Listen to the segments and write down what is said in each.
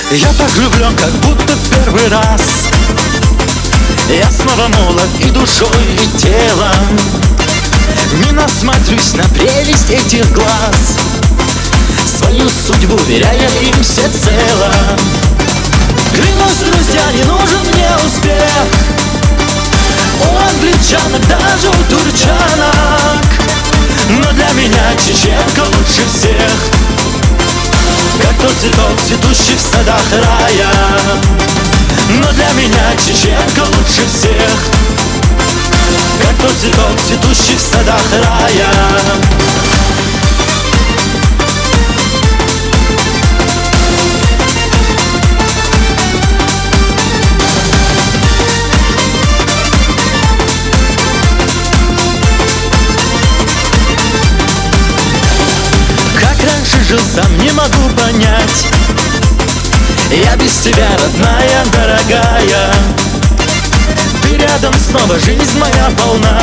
Я так влюблен, как будто в первый раз. Я снова молод и душой, и телом. Не насмотрюсь на прелесть этих глаз, свою судьбу веряя им всецело. Клянусь, друзья, не нужен мне успех у англичанок, даже у турчанок. Но для меня чеченка лучше всех, как тот цветок, цветущий в садах рая. Но для меня чеченка лучше всех, как тот цветок, цветущий в садах рая. Жил сам, не могу понять. Я без тебя, родная, дорогая. Ты рядом снова, жизнь моя полна,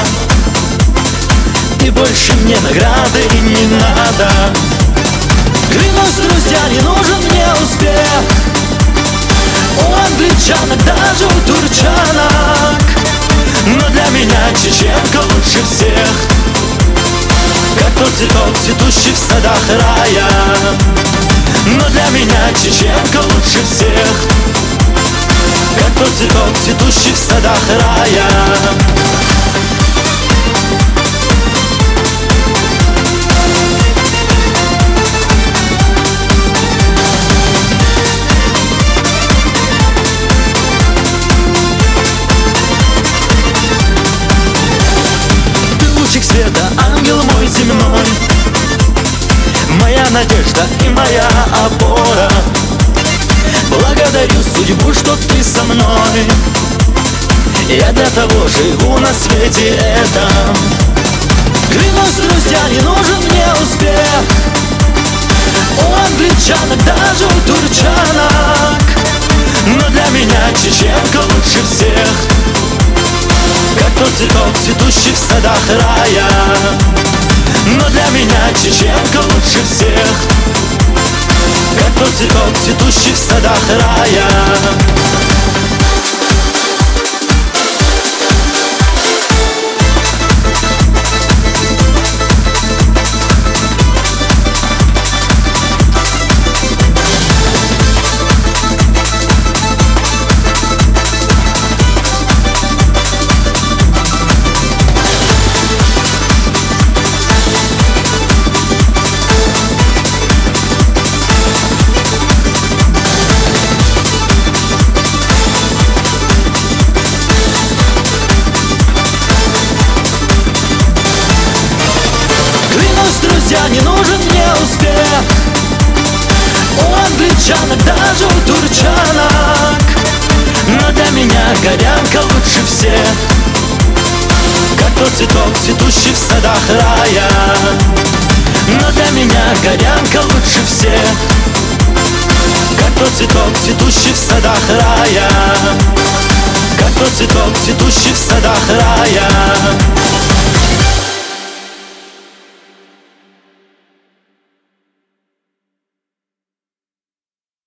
и больше мне награды не надо. Клянусь, друзья, не нужен мне успех у англичанок, даже у турчанок. Но для меня чеченка лучше всех, как тот цветок, цветущий в садах рая. Но для меня чеченка лучше всех, как тот цветок, цветущий в садах рая. Света, ангел мой земной, моя надежда и моя опора. Благодарю судьбу, что ты со мной. Я для того живу на свете этом. Клянусь, друзья, не нужен мне успех у англичанок, даже у турчанок. Но для меня чеченка лучше всех, как тот цветок, цветущий в садах рая. Но для меня чеченка лучше всех, как тот цветок, цветущий в садах рая. Друзья, не нужен мне успех у англичанок, даже у турчанок. Но для меня горянка лучше всех, как тот цветок, цветущий в садах рая. Но для меня горянка лучше всех, как тот цветок, цветущий в садах рая. Как тот цветок, цветущий в садах рая.